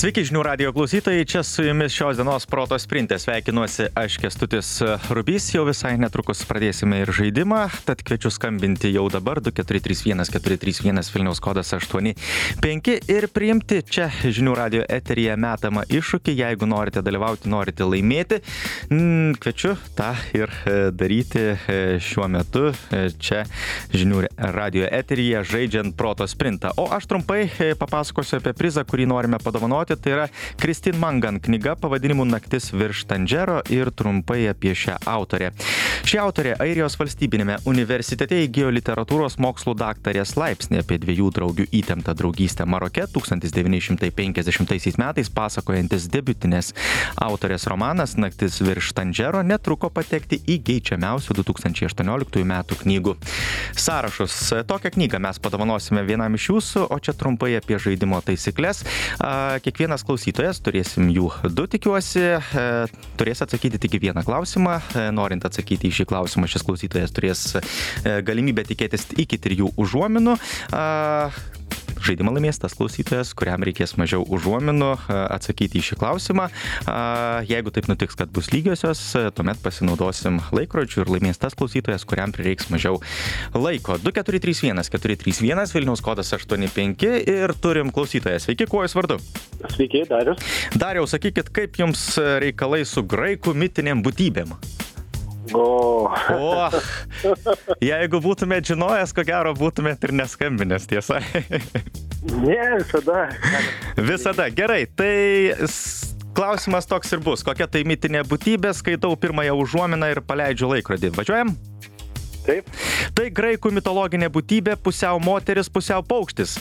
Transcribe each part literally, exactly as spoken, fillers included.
Sveiki žinių radijo klausytojai, čia su jumis šios dienos proto sprinte sveikinuosi aš Kęstutis Rubys, jau visai netrukus pradėsime ir žaidimą, tad kviečiu skambinti jau dabar du keturi trys vienas keturi trys vienas Vilniaus kodas aštuoni penki ir priimti čia žinių radijo eteryje metamą iššūkį, jeigu norite dalyvauti, norite laimėti, kviečiu tą ir daryti šiuo metu čia žinių radijo eteryje žaidžiant proto sprintą. O aš trumpai papasakosiu apie prizą, kurį norime padovanoti. Tai yra Kristin Mangan knyga pavadinimu Naktis virš Tandžero ir trumpai apie šią autorę. Ši autorė Airijos valstybinėme universitete įgijo literatūros mokslų daktarės laipsnį. Apie dviejų draugių įtemptą draugystę Maroke tūkstantis devyni šimtai penkiasdešimtaisiais metais pasakojantis debiutinės autorės romanas Naktis virš Tandžero netruko patekti į geidžiamiausių du tūkstančiai aštuonioliktųjų metų knygų sąrašus. Tokią knygą mes padovanosime vienam iš jūsų, o čia trumpai apie žaidimo taisyklės. Kiekvienas klausytojas, turėsim jų du, tikiuosi, turės atsakyti tik į vieną klausimą. Norint atsakyti į šį klausimą, šis klausytojas turės galimybę tikėtis iki trijų užuominų. Žaidimą laimės tas klausytojas, kuriam reikės mažiau užuominų atsakyti į šį klausimą. Jeigu taip nutiks, kad bus lygiosios, tuomet pasinaudosim laikrodžių ir laimės tas klausytojas, kuriam prireiks mažiau laiko. du keturi trys vienas keturi trys vienas Vilniaus kodas aštuoni penki ir turim klausytoją. Sveiki, kuo jūs vardu? Sveiki, Darius. Dariau, sakykit, kaip jums reikalai su graikų mitinėm būtybėm? O. O, jeigu būtumėt žinojęs, ko gero būtumėt ir neskambinęs, tiesa? Ne, visada. Visada, gerai, tai klausimas toks ir bus. Kokia tai mitinė būtybė, skaitau pirmąją užuominą ir paleidžiu laikrodį. Važiuojam? Taip. Tai graikų mitologinė būtybė, pusiau moteris, pusiau paukštis.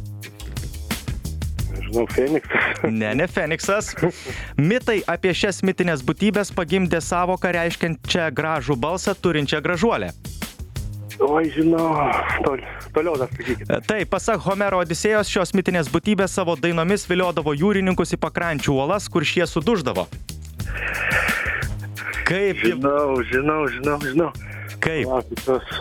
Žinau, Feniksas. Ne, ne Feniksas. Mitai apie šias mitinės būtybės pagimdė sąvoką reiškiančią gražų balsą turinčią gražuolę. Oi, žinau, tol, toliau dar sakykit. Taip, pasak Homero Odisėjos, šios mitinės būtybės savo dainomis viliodavo jūrininkus į pakrančių uolas, kur šie suduždavo. Kaip? Žinau, žinau, žinau, žinau. Kaip? Lakitos.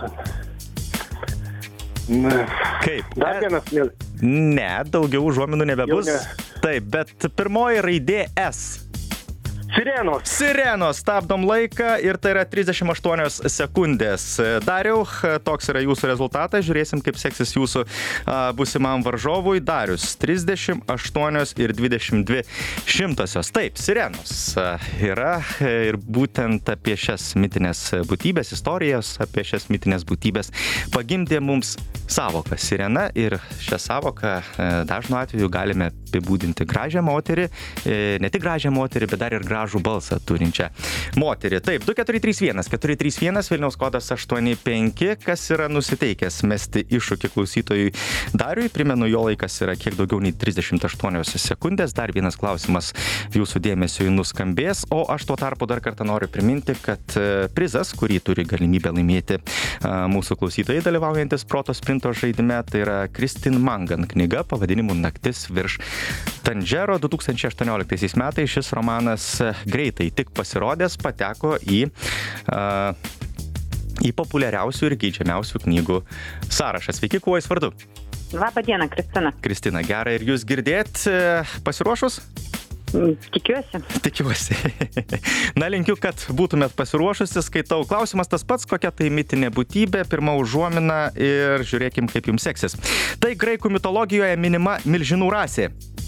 Ne. Kaip? Dar vienas mėl. Ne, daugiau užuominų nebebus. Jau ne. Taip, bet pirmoji raidė S. Sirenos. Sirenos, stabdom laiką ir tai yra trisdešimt aštuonios sekundės. Dariau, toks yra jūsų rezultatas, žiūrėsim, kaip seksis jūsų a, būsimam varžovui. Darius, trisdešimt aštuonios ir dvidešimt dvi šimtosios. Taip, sirenos a, yra ir būtent apie šias mitinės būtybės, istorijas apie šias mitinės būtybės pagimdė mums sąvoką sirena ir šią sąvoką a, dažnu atveju galime apibūdinti gražią moterį, e, ne tik gražią moterį, bet dar ir gražų balsą turinčią moterį. Taip, du keturi trys vienas keturi trys vienas Vilniaus kodas aštuoni penki, kas yra nusiteikęs mesti iššūkį klausytojui Dariui. Primenu, jo laikas yra kiek daugiau nei trisdešimt aštuonios sekundės. Dar vienas klausimas jūsų dėmesiui nuskambės, o aš tuo tarpu dar kartą noriu priminti, kad prizas, kurį turi galimybę laimėti mūsų klausytojai dalyvaujantis proto sprinto žaidime, tai yra Kristin Mangan knyga pavadinimu Naktis virš Tandžero. du tūkstančiai aštuonioliktaisiais metais šis romanas greitai tik pasirodęs pateko į, uh, į populiariausių ir geidžiamiausių knygų sąrašą. Sveiki, kuo jūs vardu? Labą dieną, Kristina. Kristina, gerai ir jūs girdėt, pasiruošus? Tikiuosi. Tikiuosi. Na, linkiu, kad būtumėt pasiruošusi. Skaitau, klausimas tas pats, kokia tai mitinė būtybė, pirma užuomina ir žiūrėkim, kaip jums seksis. Tai graikų mitologijoje minima milžinų rasė.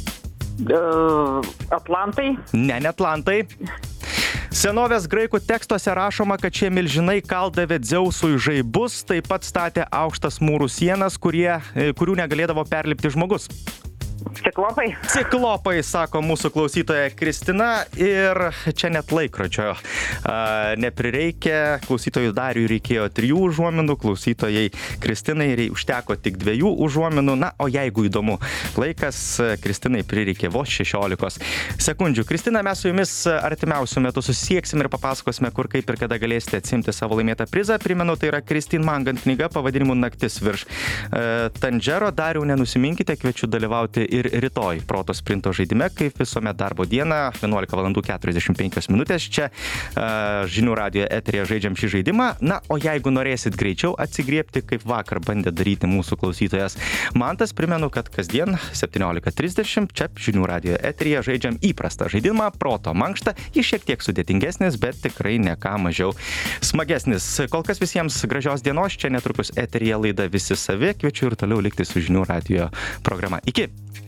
Uh, Atlantai. Ne, ne Atlantai. Senovės graikų tekstuose rašoma, kad šie milžinai kaldavė Dzeusui žaibus, taip pat statė aukštas mūrų sienas, kurie, kurių negalėdavo perlipti žmogus. Ciklopai. Ciklopai, sako mūsų klausytoja Kristina, ir čia net laikrodžio a, neprireikia. Klausytojui Dariui reikėjo trijų užuominų, klausytojai Kristinai užteko tik dviejų užuominų. Na, o jeigu įdomu laikas, Kristinai prireikė vos šešiolikos sekundžių. Kristina, mes su jumis artimiausiu metu susisieksim ir papasakosime, kur, kaip ir kada galėsite atsimti savo laimėtą prizą. Primenu, tai yra Kristin Mangan knyga pavadinimu Naktis virš e, Tandžero. Dariau, nenusiminkite, kviečiu dalyvauti ir rytoj Proto sprinto žaidime, kaip visuomet darbo dieną, vienuolika valandų keturiasdešimt penkios minutės. Čia uh, žinių radijo eteryje žaidžiam šį žaidimą. Na, o jeigu norėsit greičiau atsigriebti, kaip vakar bandė daryti mūsų klausytojas Mantas, primenu, kad kasdien septyniolika trisdešimt čia žinių radijo eteryje žaidžiam įprastą žaidimą Proto mankštą. Jis šiek tiek sudėtingesnis, bet tikrai ne ką mažiau smagesnis. Kol kas visiems gražios dienos. Čia netrukus eteryje laida Visi savi. Kviečiu ir toliau likti su žinių radijo programa. Iki!